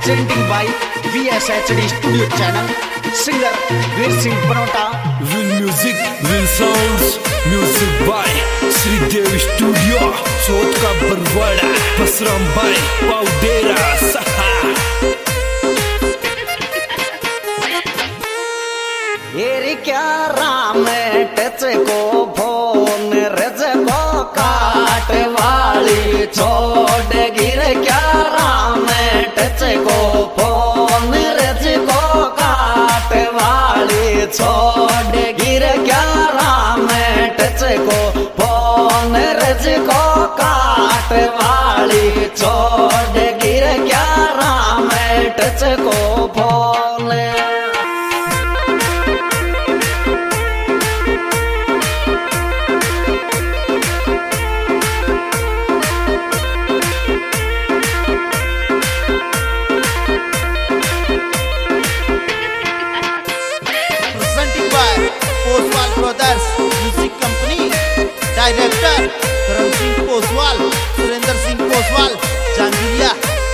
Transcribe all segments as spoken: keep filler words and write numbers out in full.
presenting by V S H D Studio Channel. Singer Veer Singh Banota. Will music, will sounds, music by Sri Dev Studio. चौथ का बरवाड़ा बसराम भाई पाउडेरा सहा। येरी क्या राम touch को phone रज को काट वाली छोड़ गिर क्या राम टच को फोन रज को काट वाली छोड़ गिर क्या राम टच को फोन रज को काट वाली छोड़ गिर क्या राम टच को phone. Poswal Brothers Music Company, director Dharm Singh Poswal, Surendra Singh Poswal, Jangiriya.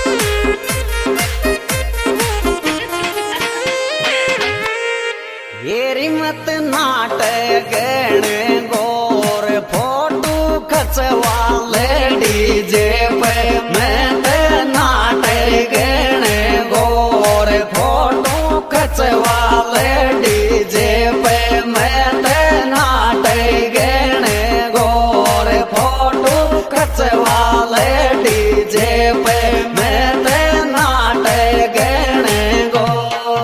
येरी मत नाटक गणे गोर फोटो खचवाले डीजे पे मत नाटक गणे गोर फोटो खचवाले डीजे पे मत नाटक गणे गोर फोटो खचवाले डीजे पे मत नाटक गणे गोर।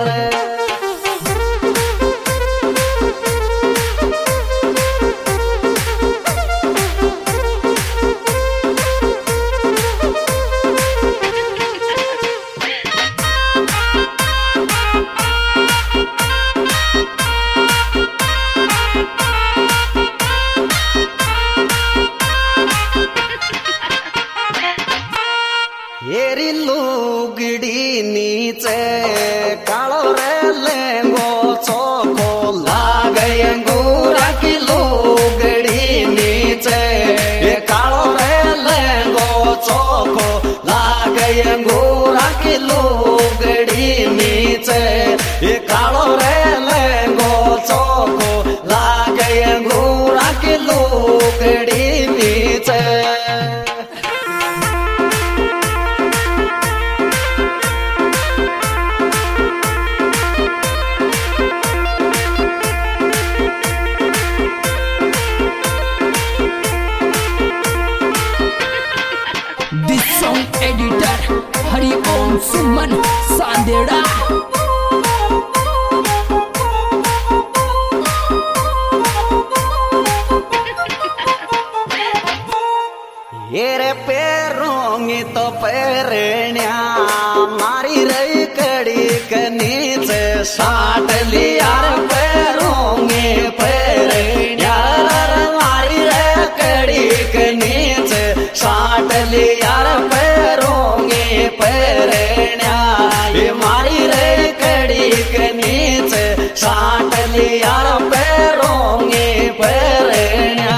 येरी लुगड़ी नीचे कालो रे लेंगो चोको लागे अंगूरा की लुगड़ी नीचे ये कालो रे लेंगो चोको लागे अंगूरा की लुगड़ी नीचे ये कालो रे लेंगो चोको लागे अंगूरा की लुगड़ी नीचे। This song editor Hari Om Suman Sandera। येरे पैरोंगी तो पैरण्या मारी रही कड़ी कनीच साठ लिया पैरोंगी पैरण्या मारी रही कड़ी कनीच साठ लिया पैरोंगी पैरण्या ये मारी रही कड़ी कनीच साठ लिया पैरोंगी पैरण्या।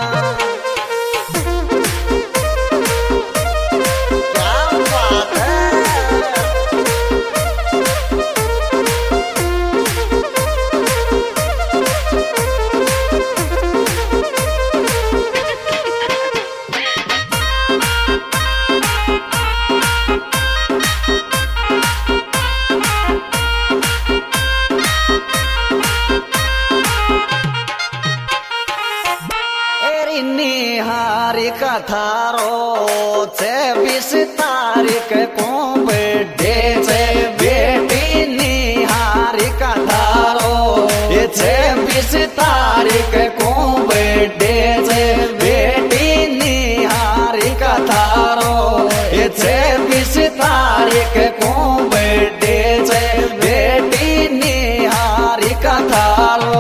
निहारी कथारो छब्बीस तारीख को बर्थडे से बेटी निहारी कथारो ये छब्बीस तारीख को बर्थडे से बेटी निहारी कथारो ये छब्बीस तारीख को बर्थडे से बेटी निहारी कथारो।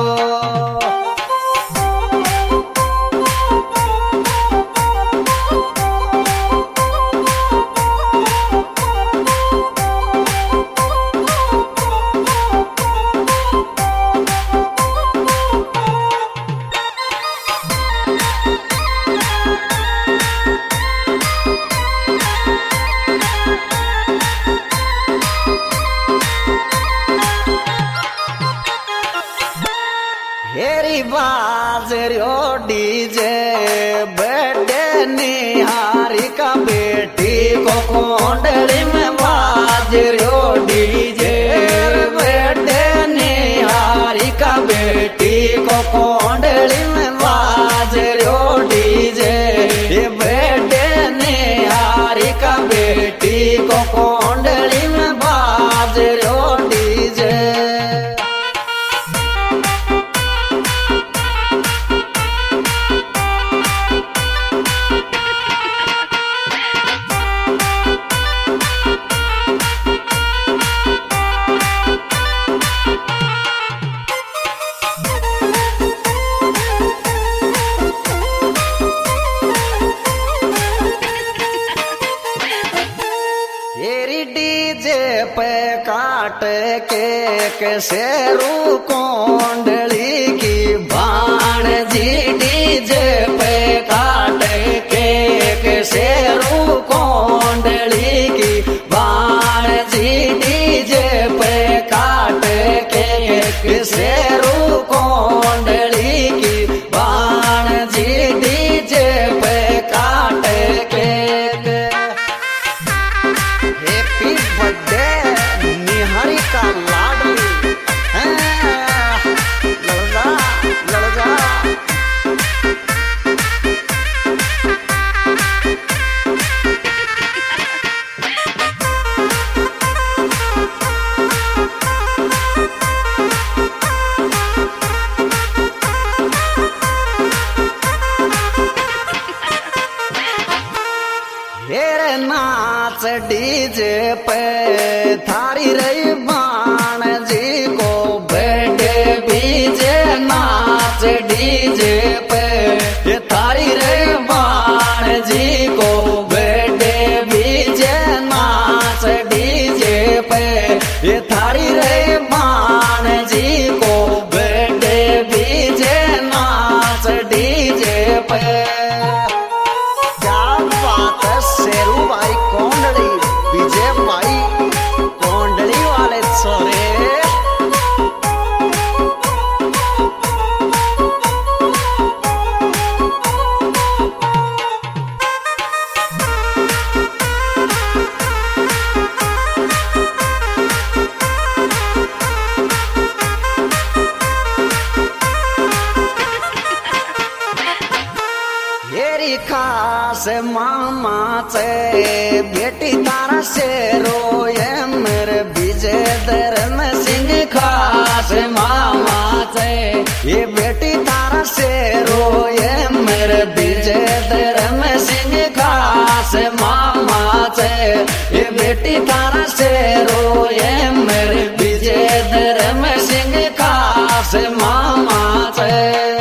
बाजरो डीजे बर्थडे निहारी का बेटी को कोंडली में बाजरो डीजे बर्थडे निहारी का बेटी को कोंडली में बाजरो डीजे बर्थडे निहारी का बेटी को कोंडली में बाजरो डीजे। डीजे पे काट केक शेरू कोंडली की बाण जी डीजे पे काट केक शेरू कोंडली की बाण जी डीजे पे काट केक शेरू कोंडली की बाण जी डीजे पे काट केक। हैप्पी बर्थडे निहारी का लाडली लड़का लड़का। हेरे नाच डीजे पे थारी रही बाण जी को बर्थडे बीजे नाच डीजे पे ये थारी रही बाण जी को बर्थडे बीजे नाच डीजे पे ये थारी रही बाण जी को बर्थडे बीजे नाच डीजे पे। शेरू भाई कोंडली विजय भाई कोंडली वाले छोरे। हेरी खास मामा से बेटी तारा से रोए मेरे विजय धर्म सिंह खास मामा से ये बेटी तारा से रोए मेरे विजय धर्म सिंह खास मामा से ये बेटी तारा से रोए मेरे विजय धर्म सिंह खास मामा से।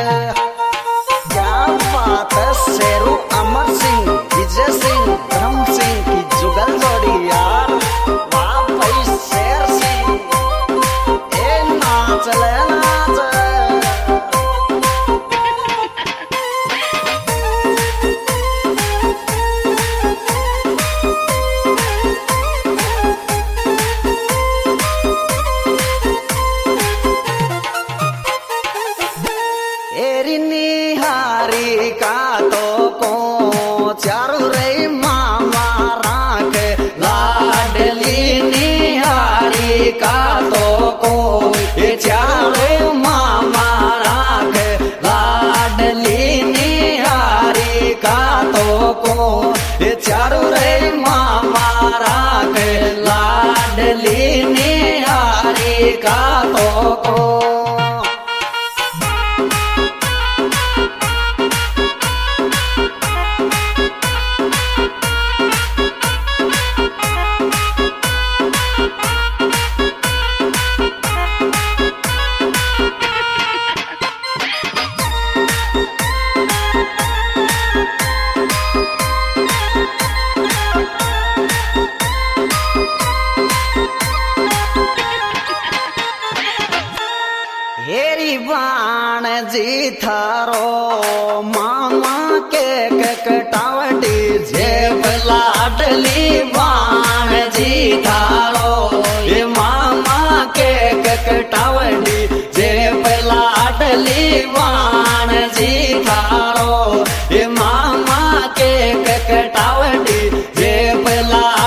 शेरू अमर सिंह विजय सिंह धर्म सिंह की जुगल जोड़ी यार वाह भाई शेर सिंह ए नाच ले नाच। एरी निहारी का तो को चारू रे मामा राख लाडली निहारी का तो को ये चारू मामा राख लाडली निहारी का तो को ये चारू रे मामा राख लाडली निहारी का तो को। हेरी बाण जी थारो मामा के कटावटी जेब लाडली बाण जी थारो ये मामा के कटावटी जेब लाडली बाण जी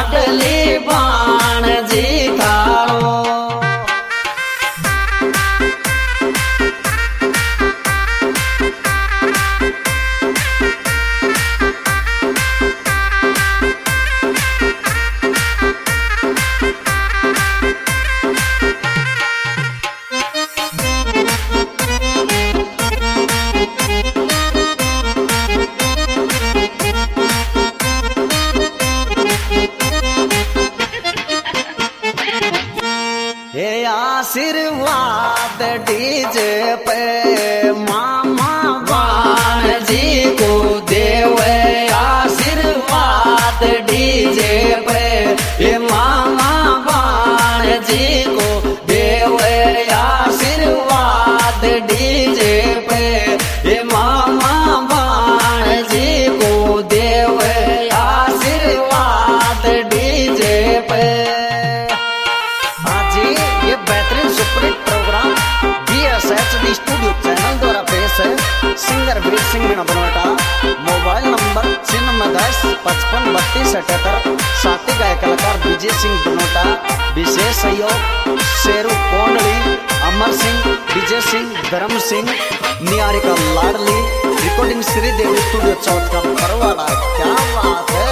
लाडली बाण जी थारो। हे आशीर्वाद डीजे पे मामा बाण जी को देव, आशीर्वाद डीजे पे ये मामा बाण जी को देव, आशीर्वाद डीजे पे ये मामा बाण जी को देव, आशीर्वाद डीजे पे। ये बेहतरीन superhit programme B S H D studio channel द्वारा पेश है। Singer Veer Singh Meena Banota, mobile number छिन्नवे दस पचपन बत्तीस अठहत्तर, साथी गायक कलाकार विजय सिंह बनोटा। विशेष सहयोग शेरू कोंडली, अमर सिंह, विजय सिंह, धर्म सिंह, नियारिका लाडली। रिकॉर्डिंग श्रीदेवी स्टूडियो चौथ का बरवाड़ा। क्या बात है।